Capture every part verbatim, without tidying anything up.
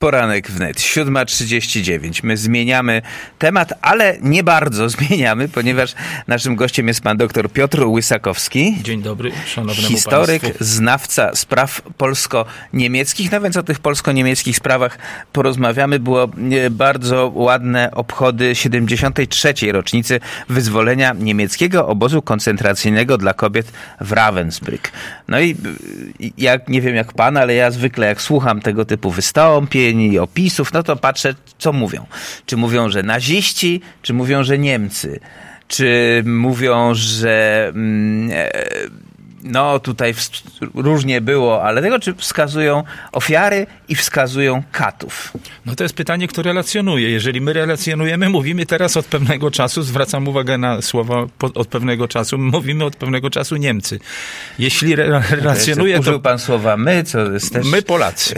Poranek wnet, siódma trzydzieści dziewięć. My zmieniamy temat, ale nie bardzo zmieniamy, ponieważ naszym gościem jest pan doktor Piotr Łysakowski. Dzień dobry, szanownemu historyk, państwu. znawca spraw polsko-niemieckich. No więc o tych polsko-niemieckich sprawach porozmawiamy. Było bardzo ładne obchody siedemdziesiątej trzeciej rocznicy wyzwolenia niemieckiego obozu koncentracyjnego dla kobiet w Ravensbrück. No i jak nie wiem jak pan, ale ja zwykle jak słucham tego typu wystąpień i opisów, no to patrzę, co mówią. Czy mówią, że naziści, czy mówią, że Niemcy, czy mówią, że mm, no tutaj w, różnie było, ale tego, czy wskazują ofiary i wskazują katów. No to jest pytanie, kto relacjonuje. Jeżeli my relacjonujemy, mówimy teraz od pewnego czasu, zwracam uwagę na słowa od pewnego czasu, mówimy od pewnego czasu Niemcy. Jeśli re- relacjonuje, to... Użył pan słowa my, co jest też... My Polacy.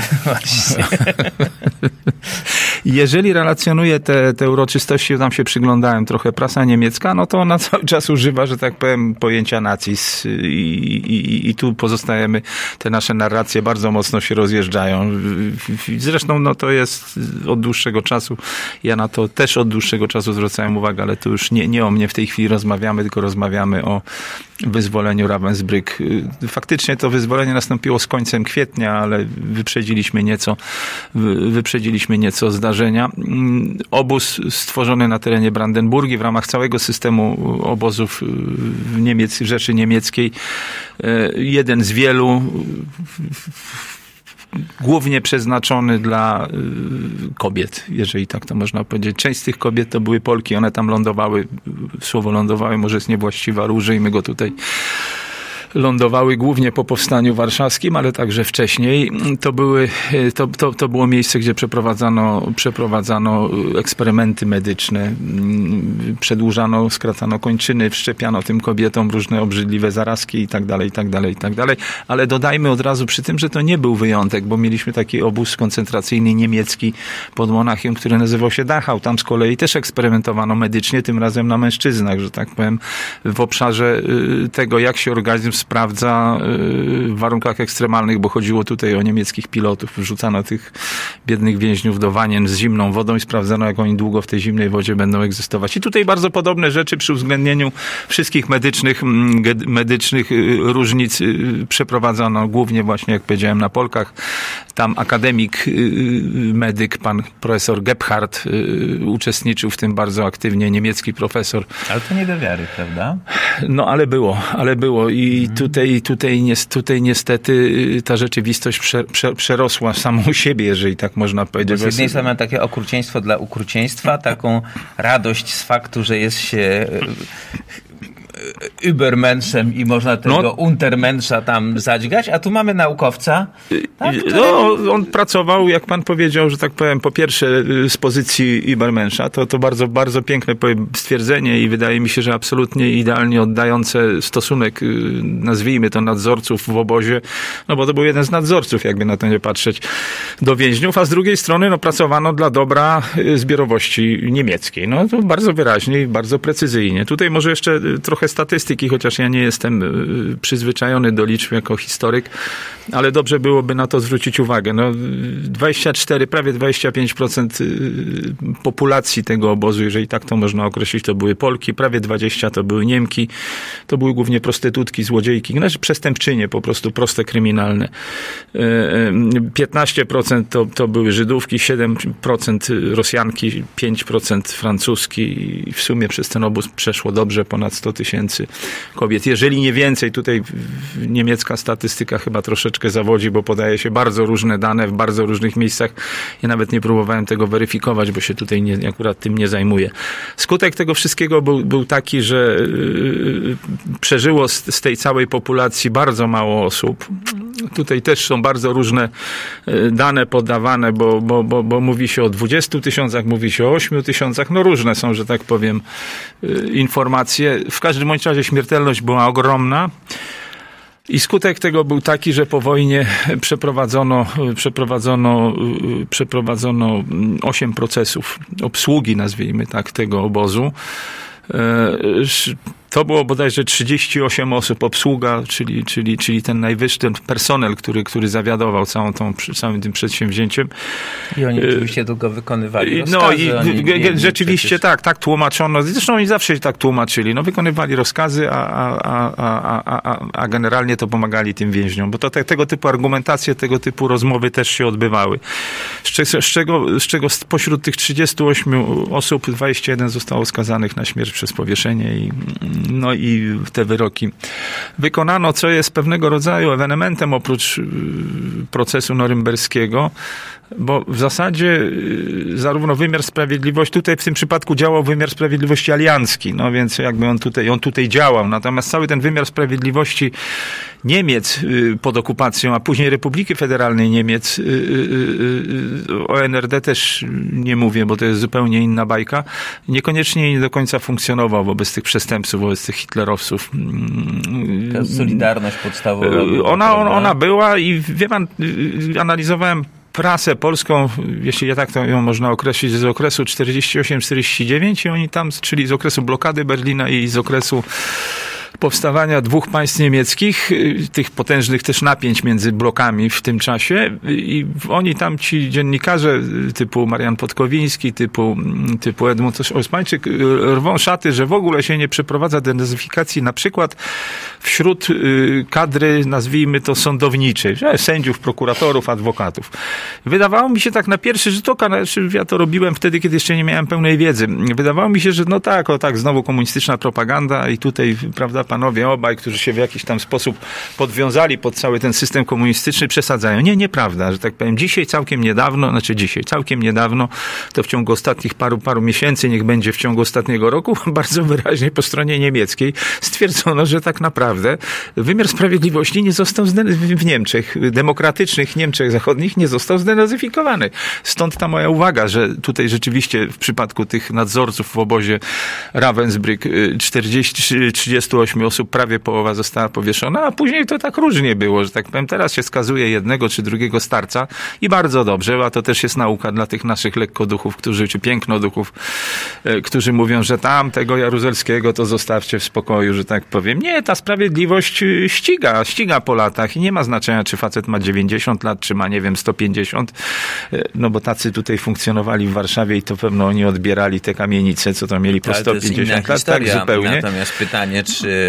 Jeżeli relacjonuje te, te uroczystości, tam się przyglądałem trochę, prasa niemiecka, no to ona cały czas używa, że tak powiem, pojęcia nazizm i, i, i tu pozostajemy, te nasze narracje bardzo mocno się rozjeżdżają. Zresztą no to jest od dłuższego czasu, ja na to też od dłuższego czasu zwracałem uwagę, ale to już nie, nie o mnie w tej chwili rozmawiamy, tylko rozmawiamy o wyzwoleniu Ravensbrück. Faktycznie to wyzwolenie nastąpiło z końcem kwietnia, ale wyprzedziliśmy nieco, wyprzedziliśmy nieco zdarzenia. Obóz stworzony na terenie Brandenburgii w ramach całego systemu obozów w Niemiec, Rzeszy Niemieckiej. Jeden z wielu, głównie przeznaczony dla kobiet, jeżeli tak to można powiedzieć. Część z tych kobiet to były Polki, one tam lądowały, słowo lądowały może jest niewłaściwe, ale użyjmy go tutaj. Lądowały głównie po powstaniu warszawskim, ale także wcześniej. To, były, to, to, to było miejsce, gdzie przeprowadzano, przeprowadzano eksperymenty medyczne. Przedłużano, skracano kończyny, wszczepiano tym kobietom różne obrzydliwe zarazki i tak dalej, i tak dalej, i tak dalej. Ale dodajmy od razu przy tym, że to nie był wyjątek, bo mieliśmy taki obóz koncentracyjny niemiecki pod Monachium, który nazywał się Dachau. Tam z kolei też eksperymentowano medycznie, tym razem na mężczyznach, że tak powiem, w obszarze tego, jak się organizm sprawdza w warunkach ekstremalnych, bo chodziło tutaj o niemieckich pilotów. Wrzucano tych biednych więźniów do wanien z zimną wodą i sprawdzano, jak oni długo w tej zimnej wodzie będą egzystować. I tutaj bardzo podobne rzeczy przy uwzględnieniu wszystkich medycznych, medycznych różnic przeprowadzano głównie właśnie, jak powiedziałem, na Polkach. Tam akademik, medyk, pan profesor Gebhardt uczestniczył w tym bardzo aktywnie, niemiecki profesor. Ale to nie do wiary, prawda? No, ale było, ale było i tutaj, tutaj, tutaj niestety ta rzeczywistość prze, prze, przerosła samą siebie, jeżeli tak można powiedzieć. Bo z jednej strony takie okrucieństwo dla okrucieństwa, taką radość z faktu, że jest się Übermenschem i można tego no, Untermenscha tam zadźgać, a tu mamy naukowca. Tak, który... No, on pracował, jak pan powiedział, że tak powiem, po pierwsze z pozycji Übermenscha, to, to bardzo, bardzo piękne stwierdzenie i wydaje mi się, że absolutnie idealnie oddające stosunek, nazwijmy to, nadzorców w obozie, no bo to był jeden z nadzorców, jakby na to nie patrzeć, do więźniów, a z drugiej strony no, pracowano dla dobra zbiorowości niemieckiej. No to bardzo wyraźnie i bardzo precyzyjnie. Tutaj może jeszcze trochę statystyki, chociaż ja nie jestem przyzwyczajony do liczb jako historyk, ale dobrze byłoby na to zwrócić uwagę. No, dwadzieścia cztery, prawie dwadzieścia pięć procent populacji tego obozu, jeżeli tak to można określić, to były Polki, prawie dwadzieścia procent to były Niemki, to były głównie prostytutki, złodziejki, znaczy przestępczynie, po prostu proste, kryminalne. piętnaście procent to, to były Żydówki, siedem procent Rosjanki, pięć procent Francuski i w sumie przez ten obóz przeszło dobrze ponad sto tysięcy kobiet. Jeżeli nie więcej, tutaj niemiecka statystyka chyba troszeczkę zawodzi, bo podaje się bardzo różne dane w bardzo różnych miejscach. Ja nawet nie próbowałem tego weryfikować, bo się tutaj nie, akurat tym nie zajmuję. Skutek tego wszystkiego był, był taki, że yy, przeżyło z, z tej całej populacji bardzo mało osób. Tutaj też są bardzo różne dane podawane, bo, bo, bo, bo mówi się o dwudziestu tysiącach, mówi się o ośmiu tysiącach, no różne są, że tak powiem, informacje. W każdym bądź razie śmiertelność była ogromna. I skutek tego był taki, że po wojnie przeprowadzono, przeprowadzono, przeprowadzono osiem procesów obsługi, nazwijmy tak, tego obozu. To było bodajże trzydzieści osiem osób, obsługa, czyli, czyli, czyli ten najwyższy, ten personel, który, który zawiadował całą tą, całym tym przedsięwzięciem. I oni oczywiście tylko wykonywali rozkazy. No i oni g- rzeczywiście przecież... tak, tak tłumaczono. Zresztą oni zawsze tak tłumaczyli. No wykonywali rozkazy, a, a, a, a, a, a generalnie to pomagali tym więźniom. Bo to te, tego typu argumentacje, tego typu rozmowy też się odbywały. Z czego, z czego, z czego pośród tych trzydziestu ośmiu osób dwadzieścia jeden zostało skazanych na śmierć przez powieszenie i, no i te wyroki wykonano, co jest pewnego rodzaju ewenementem oprócz procesu norymberskiego, bo w zasadzie zarówno wymiar sprawiedliwości, tutaj w tym przypadku działał wymiar sprawiedliwości aliancki, no więc jakby on tutaj, on tutaj działał, natomiast cały ten wymiar sprawiedliwości Niemiec pod okupacją, a później Republiki Federalnej Niemiec, o N R D też nie mówię, bo to jest zupełnie inna bajka, niekoniecznie nie do końca funkcjonował wobec tych przestępców, wobec tych hitlerowców. Ta solidarność podstawowa. Ona, ona, ona była i wie pan, analizowałem prasę polską, jeśli ja tak to ją można określić, z okresu czterdzieści osiem czterdzieści dziewięć i oni tam, czyli z okresu blokady Berlina i z okresu powstawania dwóch państw niemieckich, tych potężnych też napięć między blokami w tym czasie i oni tam, ci dziennikarze typu Marian Podkowiński, typu, typu Edmund Osmańczyk rwą szaty, że w ogóle się nie przeprowadza denazyfikacji na przykład wśród kadry, nazwijmy to sądowniczej, że sędziów, prokuratorów, adwokatów. Wydawało mi się tak na pierwszy rzut oka, ja to robiłem wtedy, kiedy jeszcze nie miałem pełnej wiedzy. Wydawało mi się, że no tak, o tak, znowu komunistyczna propaganda i tutaj, prawda, panowie obaj, którzy się w jakiś tam sposób podwiązali pod cały ten system komunistyczny, przesadzają. Nie, nieprawda, że tak powiem. Dzisiaj, całkiem niedawno, znaczy dzisiaj, całkiem niedawno, to w ciągu ostatnich paru, paru miesięcy, niech będzie w ciągu ostatniego roku, bardzo wyraźnie po stronie niemieckiej stwierdzono, że tak naprawdę wymiar sprawiedliwości nie został zden- w Niemczech, demokratycznych Niemczech Zachodnich nie został zdenazyfikowany. Stąd ta moja uwaga, że tutaj rzeczywiście w przypadku tych nadzorców w obozie Ravensbrück czterdzieści, trzydzieści osiem osób, prawie połowa została powieszona, a później to tak różnie było, że tak powiem, teraz się skazuje jednego czy drugiego starca i bardzo dobrze, a to też jest nauka dla tych naszych lekkoduchów, którzy, czy pięknoduchów, którzy mówią, że tam tego Jaruzelskiego to zostawcie w spokoju, że tak powiem. Nie, ta sprawiedliwość ściga, ściga po latach i nie ma znaczenia, czy facet ma dziewięćdziesiąt lat, czy ma, nie wiem, sto pięćdziesiąt, no bo tacy tutaj funkcjonowali w Warszawie i to pewno oni odbierali te kamienice, co to mieli po sto pięćdziesiąt lat, tak zupełnie. Natomiast pytanie, czy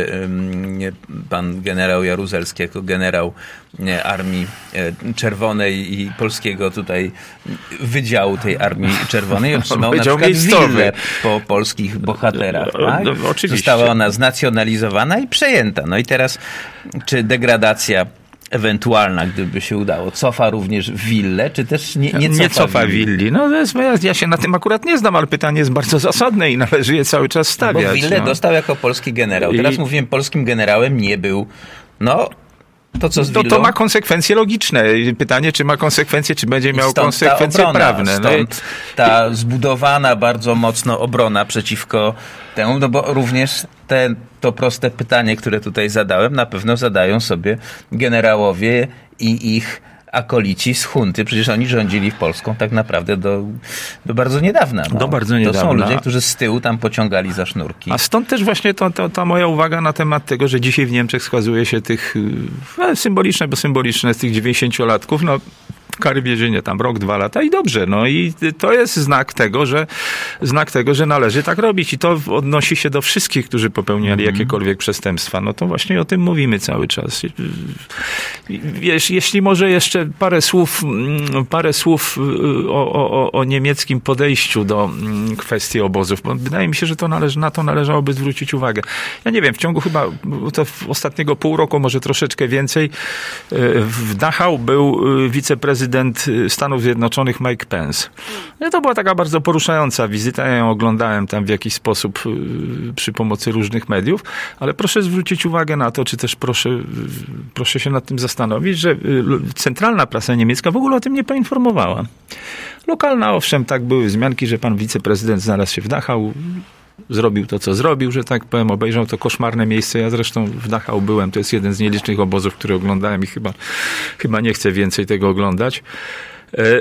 pan generał Jaruzelski jako generał Armii Czerwonej i polskiego tutaj wydziału tej Armii Czerwonej otrzymał na przykład willę po polskich bohaterach. Tak? No, no, oczywiście. Została ona znacjonalizowana i przejęta. No i teraz, czy degradacja ewentualna, gdyby się udało, cofa również willę, czy też nie, nie cofa, nie cofa willi? willi. No to jest, ja, ja się na tym akurat nie znam, ale pytanie jest bardzo zasadne i należy je cały czas stawiać. Bo willę no. dostał jako polski generał. Teraz I... mówiłem, polskim generałem nie był. No, to co z to, willą? to ma konsekwencje logiczne. Pytanie, czy ma konsekwencje, czy będzie miał stąd konsekwencje ta obrona, prawne. Stąd no. ta zbudowana bardzo mocno obrona przeciwko temu, no bo również te, to proste pytanie, które tutaj zadałem, na pewno zadają sobie generałowie i ich akolici z hunty. Przecież oni rządzili w Polską tak naprawdę do, do bardzo niedawna. No. Do bardzo niedawna. To są ludzie, którzy z tyłu tam pociągali za sznurki. A stąd też właśnie to, to, ta moja uwaga na temat tego, że dzisiaj w Niemczech skazuje się tych no, symboliczne, bo symboliczne z tych dziewięćdziesięciolatków, no kary więzienia tam rok, dwa lata i dobrze. No i to jest znak tego, że znak tego, że należy tak robić i to odnosi się do wszystkich, którzy popełniali mm. jakiekolwiek przestępstwa. No to właśnie o tym mówimy cały czas. Wiesz, jeśli może jeszcze parę słów, parę słów o, o, o niemieckim podejściu do kwestii obozów, bo wydaje mi się, że to należy, na to należałoby zwrócić uwagę. Ja nie wiem, w ciągu chyba to w ostatniego pół roku, może troszeczkę więcej, w Dachau był wiceprezydent Stanów Zjednoczonych Mike Pence. No to była taka bardzo poruszająca wizyta. Ja ją oglądałem tam w jakiś sposób przy pomocy różnych mediów, ale proszę zwrócić uwagę na to, czy też proszę, proszę się nad tym zastanowić, że centralna prasa niemiecka w ogóle o tym nie poinformowała. Lokalna, owszem, tak były wzmianki, że pan wiceprezydent znalazł się w Dachau, zrobił to, co zrobił, że tak powiem, obejrzał to koszmarne miejsce. Ja zresztą w Dachau byłem, to jest jeden z nielicznych obozów, które oglądałem i chyba, chyba nie chcę więcej tego oglądać.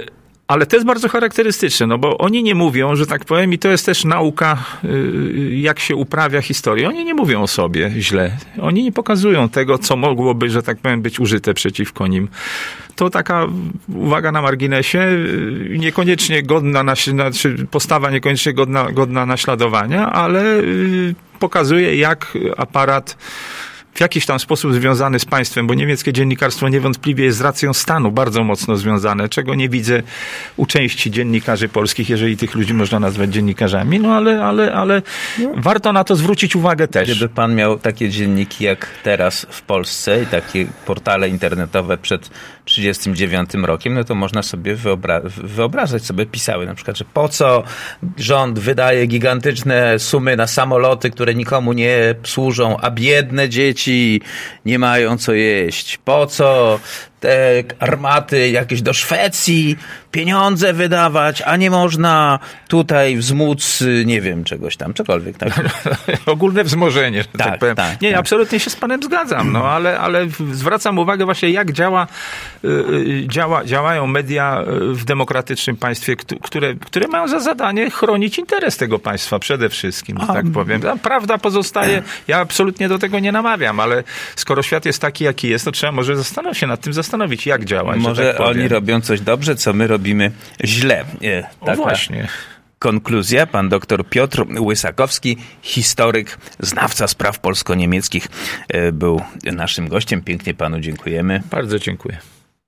Ale to jest bardzo charakterystyczne, no bo oni nie mówią, że tak powiem, i to jest też nauka, jak się uprawia historię. Oni nie mówią o sobie źle. Oni nie pokazują tego, co mogłoby, że tak powiem, być użyte przeciwko nim. To taka uwaga na marginesie, niekoniecznie godna, znaczy postawa niekoniecznie godna, godna naśladowania, ale pokazuje, jak aparat w jakiś tam sposób związany z państwem, bo niemieckie dziennikarstwo niewątpliwie jest z racją stanu bardzo mocno związane, czego nie widzę u części dziennikarzy polskich, jeżeli tych ludzi można nazwać dziennikarzami, no ale, ale, ale no. warto na to zwrócić uwagę też. Gdyby pan miał takie dzienniki jak teraz w Polsce i takie portale internetowe przed trzydziestym dziewiątym rokiem, no to można sobie wyobra- wyobrażać sobie, pisały na przykład, że po co rząd wydaje gigantyczne sumy na samoloty, które nikomu nie służą, a biedne dzieci nie mają co jeść. Po co te armaty jakieś do Szwecji pieniądze wydawać, a nie można tutaj wzmóc, nie wiem, czegoś tam, cokolwiek. Tak. Ogólne wzmożenie, że tak, tak powiem. Tak, nie, tak. absolutnie się z panem zgadzam, no ale, ale zwracam uwagę właśnie, jak działa, działa, działają media w demokratycznym państwie, które, które mają za zadanie chronić interes tego państwa przede wszystkim, że tak powiem. Prawda pozostaje, ja absolutnie do tego nie namawiam, ale skoro świat jest taki, jaki jest, to trzeba może zastanowić się nad tym, zastanowić, jak działać. Może tak oni robią coś dobrze, co my robimy źle. Taka o właśnie. Konkluzja. Pan doktor Piotr Łysakowski, historyk, znawca spraw polsko-niemieckich, był naszym gościem. Pięknie panu dziękujemy. Bardzo dziękuję.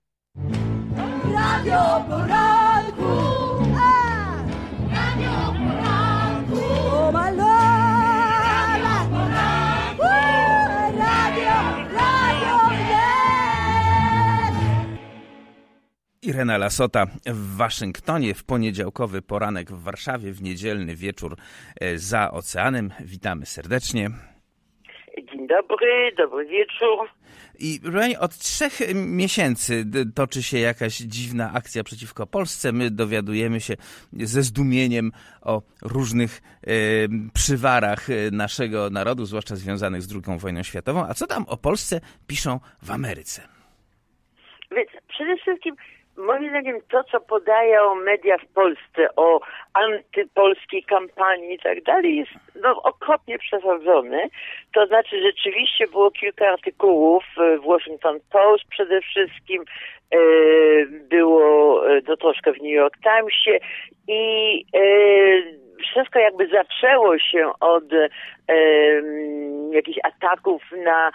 Radio Poranku. Radio Poranku. Oh my Lord. Radio, radio, yeah. Irena Lasota w Waszyngtonie, w poniedziałkowy poranek w Warszawie, w niedzielny wieczór za oceanem. Witamy serdecznie. Dzień dobry, dobry wieczór. I od trzech miesięcy toczy się jakaś dziwna akcja przeciwko Polsce. My dowiadujemy się ze zdumieniem o różnych e, przywarach naszego narodu, zwłaszcza związanych z drugą wojną światową. A co tam o Polsce piszą w Ameryce? Więc przede wszystkim moim zdaniem to, co podają media w Polsce o antypolskiej kampanii i tak dalej, jest no, okropnie przesadzone. To znaczy rzeczywiście było kilka artykułów w Washington Post przede wszystkim, e, było to troszkę w New York Timesie i e, wszystko jakby zaczęło się od e, jakichś ataków na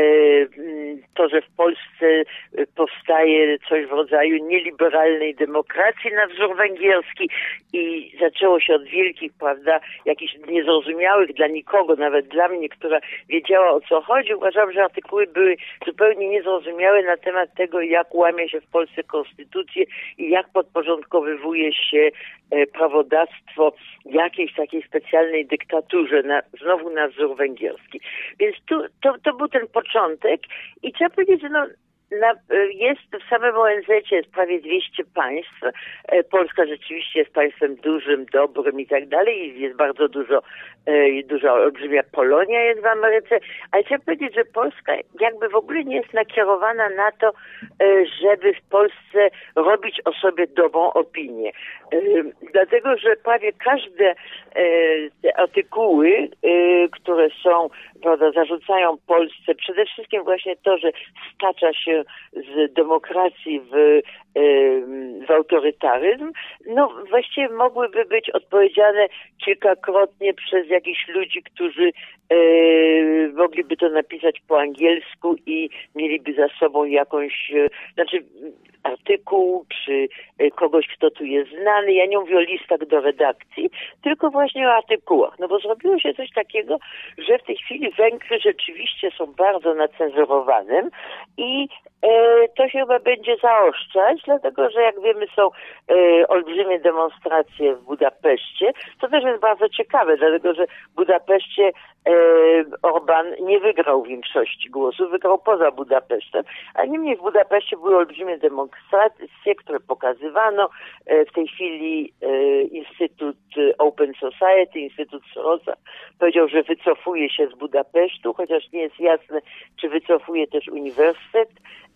to, że w Polsce powstaje coś w rodzaju nieliberalnej demokracji na wzór węgierski i zaczęło się od wielkich, prawda, jakichś niezrozumiałych dla nikogo, nawet dla mnie, która wiedziała, o co chodzi. Uważam, że artykuły były zupełnie niezrozumiałe na temat tego, jak łamie się w Polsce konstytucję i jak podporządkowywuje się prawodawstwo jakiejś takiej specjalnej dyktaturze, na, znowu na wzór węgierski. Więc tu, to, to był ten początek i trzeba powiedzieć, że no, na, jest w samym O N Z jest prawie dwieście państw. Polska rzeczywiście jest państwem dużym, dobrym i tak dalej. Jest bardzo dużo, duża, olbrzymia Polonia jest w Ameryce. Ale trzeba powiedzieć, że Polska jakby w ogóle nie jest nakierowana na to, żeby w Polsce robić o sobie dobrą opinię. Dlatego, że prawie każde te artykuły, które są, prawda, zarzucają Polsce przede wszystkim właśnie to, że stacza się z demokracji w, w autorytaryzm, no właściwie mogłyby być odpowiedziane kilkakrotnie przez jakichś ludzi, którzy e, mogliby to napisać po angielsku i mieliby za sobą jakąś, e, znaczy artykuł, czy kogoś, kto tu jest znany. Ja nie mówię o listach do redakcji, tylko właśnie o artykułach. No bo zrobiło się coś takiego, że w tej chwili Węgry rzeczywiście są bardzo nacenzurowanym i e, to się chyba będzie zaostrzać, dlatego że jak wiemy są e, olbrzymie demonstracje w Budapeszcie. To też jest bardzo ciekawe, dlatego że w Budapeszcie e, Orban nie wygrał większości głosów, wygrał poza Budapesztem, a niemniej w Budapeszcie były olbrzymie demonstracje, które pokazywano. E, w tej chwili e, Instytut Open Society, Instytut Sorosa powiedział, że wycofuje się z Budapesztu, chociaż nie jest jasne, czy wycofuje też uniwersytet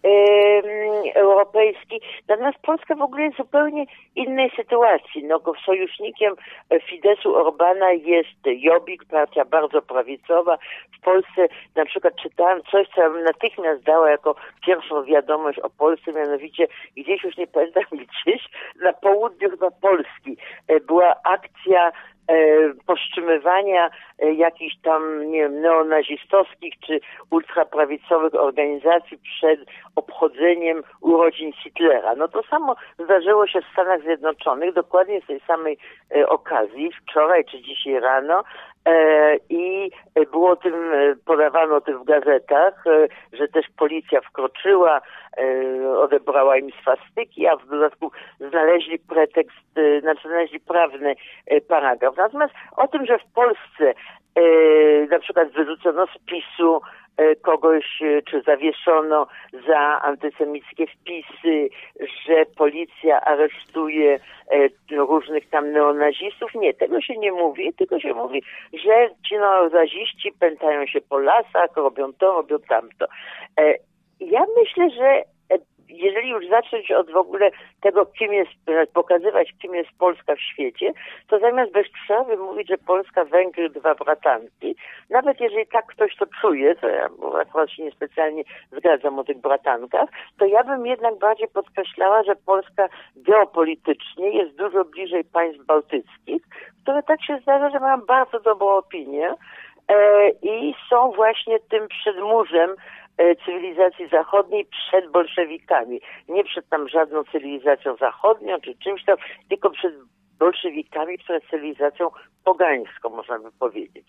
europejski. Natomiast Polska w ogóle jest w zupełnie innej sytuacji. No, sojusznikiem Fidesu Orbana jest Jobbik, partia bardzo prawicowa. W Polsce na przykład czytałam coś, co ja bym natychmiast dała jako pierwszą wiadomość o Polsce, mianowicie gdzieś, już nie pamiętam gdzieś, na południu chyba Polski była akcja powstrzymywania jakichś tam, nie wiem, neonazistowskich czy ultraprawicowych organizacji przed obchodzeniem urodzin Hitlera. No to samo zdarzyło się w Stanach Zjednoczonych, dokładnie z tej samej e, okazji, wczoraj czy dzisiaj rano, e, i było o tym, podawano o tym w gazetach, e, że też policja wkroczyła, e, odebrała im swastyki, a w dodatku znaleźli pretekst, e, znaczy znaleźli prawny e, paragraf. Natomiast o tym, że w Polsce e, na przykład wyrzucono z PiSu e, kogoś, e, czy zawieszono za antysemickie wpisy, że policja aresztuje e, różnych tam neonazistów. Nie, tego się nie mówi, tylko się mówi, że ci neonaziści pętają się po lasach, robią to, robią tamto. E, ja myślę, że jeżeli już zacząć od w ogóle tego, kim jest, pokazywać, kim jest Polska w świecie, to zamiast bez przerwy mówić, że Polska, Węgry, dwa bratanki, nawet jeżeli tak ktoś to czuje, to ja akurat się niespecjalnie zgadzam o tych bratankach, to ja bym jednak bardziej podkreślała, że Polska geopolitycznie jest dużo bliżej państw bałtyckich, które tak się zdarza, że mają bardzo dobrą opinię e, i są właśnie tym przedmurzem cywilizacji zachodniej przed bolszewikami. Nie przed tam żadną cywilizacją zachodnią czy czymś tam, tylko przed bolszewikami, która jest cywilizacją pogańską, można by powiedzieć.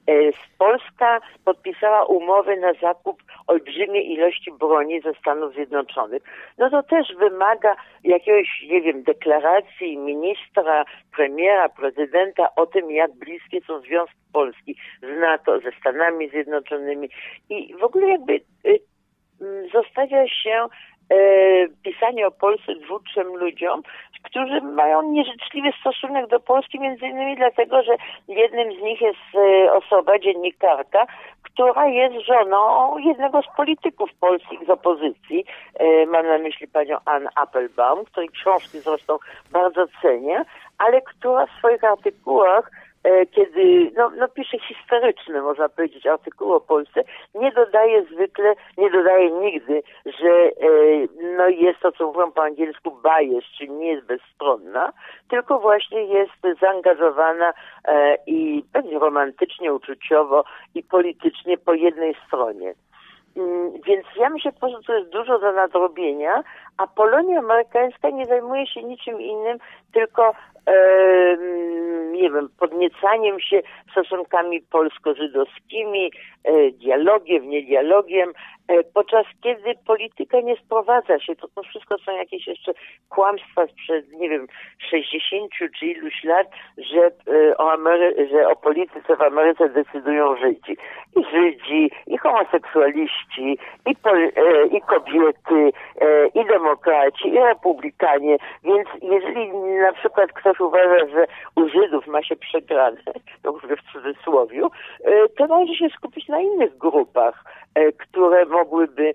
Polska podpisała umowy na zakup olbrzymiej ilości broni ze Stanów Zjednoczonych. No to też wymaga jakiegoś, nie wiem, deklaracji ministra, premiera, prezydenta o tym, jak bliskie są związki Polski z NATO, ze Stanami Zjednoczonymi i w ogóle jakby y, y, zostawia się E, pisanie o Polsce dwu, trzem ludziom, którzy mają nieżyczliwy stosunek do Polski, między innymi dlatego, że jednym z nich jest e, osoba, dziennikarka, która jest żoną jednego z polityków polskich z opozycji. E, mam na myśli panią Ann Applebaum, której książki zresztą bardzo cenię, ale która w swoich artykułach, kiedy no, no pisze historyczne, można powiedzieć, artykuł o Polsce, nie dodaje zwykle, nie dodaje nigdy, że e, no jest to, co mówią po angielsku bias, czyli nie jest bezstronna, tylko właśnie jest zaangażowana e, i pewnie romantycznie, uczuciowo i politycznie po jednej stronie. Mm, więc ja myślę, że to jest dużo do nadrobienia, a Polonia amerykańska nie zajmuje się niczym innym, tylko e, nie wiem, podniecaniem się stosunkami polsko-żydowskimi, e, dialogiem, nie dialogiem, e, podczas kiedy polityka nie sprowadza się, to, to wszystko są jakieś jeszcze kłamstwa sprzed, nie wiem, sześćdziesięciu czy iluś lat, że, e, o Amery- że o polityce w Ameryce decydują Żydzi. I Żydzi, i homoseksualiści, i, pol- e, i kobiety, e, i demokraci, i republikanie, więc jeżeli na przykład ktoś uważa, że u Żydów ma się przegrane, to mówię w cudzysłowiu, to należy się skupić na innych grupach, które mogłyby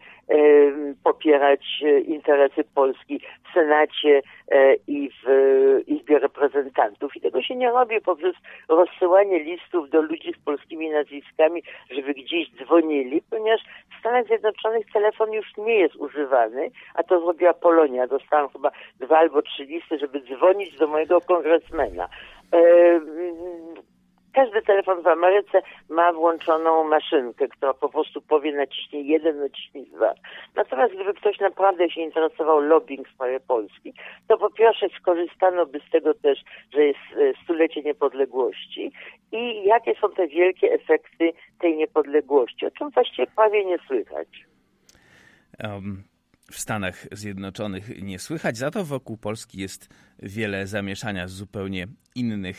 popierać interesy Polski w Senacie i w Izbie Reprezentantów. I tego się nie robi poprzez rozsyłanie listów do ludzi z polskimi nazwiskami, żeby gdzieś dzwonili, ponieważ w Stanach Zjednoczonych telefon już nie jest używany, a to zrobiła Polonia. Dostałam chyba dwa albo trzy listy, żeby dzwonić do mojego kongresmena. Każdy telefon w Ameryce ma włączoną maszynkę, która po prostu powie naciśnij jeden, naciśnij dwa. Natomiast gdyby ktoś naprawdę się interesował lobbying w sprawie Polski, to po pierwsze skorzystano by z tego też, że jest stulecie niepodległości i jakie są te wielkie efekty tej niepodległości, o czym właściwie prawie nie słychać. Um. W Stanach Zjednoczonych nie słychać, za to wokół Polski jest wiele zamieszania z zupełnie innych,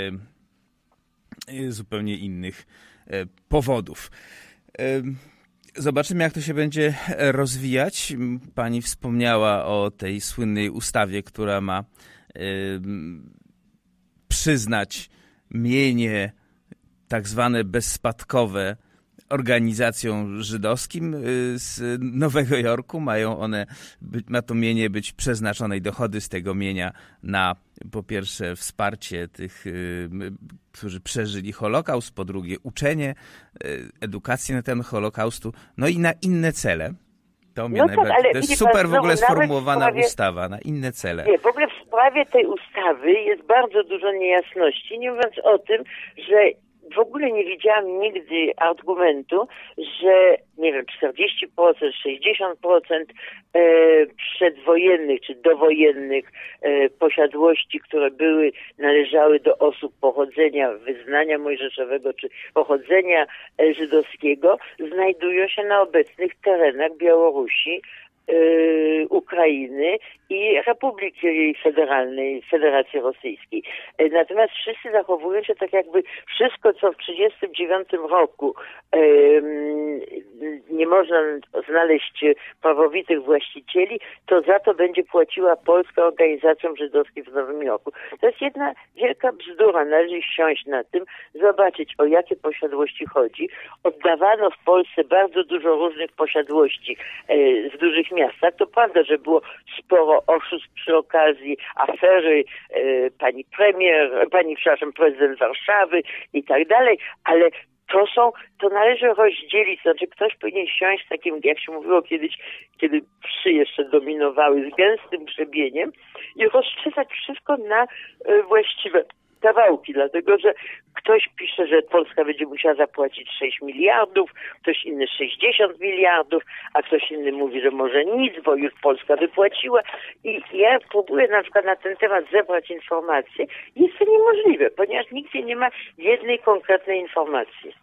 e, zupełnie innych e, powodów. E, zobaczymy, jak to się będzie rozwijać. Pani wspomniała o tej słynnej ustawie, która ma e, przyznać mienie tak zwane bezspadkowe organizacją żydowskim z Nowego Jorku. Mają one, ma to mienie być przeznaczone i dochody z tego mienia na po pierwsze wsparcie tych, którzy przeżyli Holokaust, po drugie uczenie, edukację na temat Holokaustu, no i na inne cele. To mnie No najbardziej. tak, ale to jest widzi super pan, w ogóle znowu, nawet sformułowana w sprawie- ustawa na inne cele. Nie, w ogóle w sprawie tej ustawy jest bardzo dużo niejasności, nie mówiąc o tym, że w ogóle nie widziałam nigdy argumentu, że nie wiem, czterdzieści procent, sześćdziesiąt procent e, przedwojennych czy dowojennych e, posiadłości, które były, należały do osób pochodzenia wyznania mojżeszowego czy pochodzenia e, żydowskiego, znajdują się na obecnych terenach Białorusi, Yy, Ukrainy i Republiki Federalnej, Federacji Rosyjskiej. Yy, natomiast wszyscy zachowują się tak, jakby wszystko, co w trzydziestym dziewiątym roku yy, nie można znaleźć prawowitych właścicieli, to za to będzie płaciła Polska Organizacjom Żydowskim w Nowym Jorku. To jest jedna wielka bzdura. Należy siąść na tym, zobaczyć, o jakie posiadłości chodzi. Oddawano w Polsce bardzo dużo różnych posiadłości yy, w dużych miastach. To prawda, że było sporo oszustw przy okazji afery e, pani premier, pani, przepraszam, prezydent Warszawy i tak dalej, ale to są, to należy rozdzielić, znaczy ktoś powinien siąść z takim, jak się mówiło kiedyś, kiedy wszy jeszcze dominowały, z gęstym grzebieniem i rozczytać wszystko na e, właściwe kawałki, dlatego że ktoś pisze, że Polska będzie musiała zapłacić sześć miliardów, ktoś inny sześćdziesiąt miliardów, a ktoś inny mówi, że może nic, bo już Polska wypłaciła. I ja próbuję na przykład na ten temat zebrać informacje. Jest to niemożliwe, ponieważ nigdzie nie ma jednej konkretnej informacji.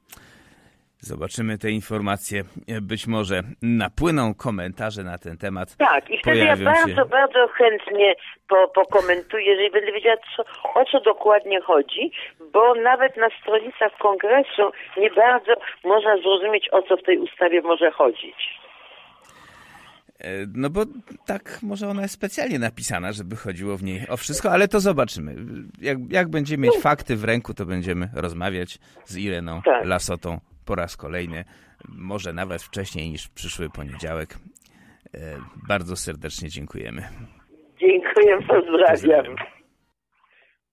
Zobaczymy te informacje. Być może napłyną komentarze na ten temat. Tak, i wtedy ja bardzo, się... bardzo chętnie po, pokomentuję, jeżeli będę wiedziała, co, o co dokładnie chodzi, bo nawet na stronicach kongresu nie bardzo można zrozumieć, o co w tej ustawie może chodzić. No bo tak, może ona jest specjalnie napisana, żeby chodziło w niej o wszystko, ale to zobaczymy. Jak, jak będziemy mieć fakty w ręku, to będziemy rozmawiać z Ireną tak. Lasotą po raz kolejny, może nawet wcześniej niż przyszły poniedziałek. Bardzo serdecznie dziękujemy. Dziękuję, pozdrawiam. pozdrawiam.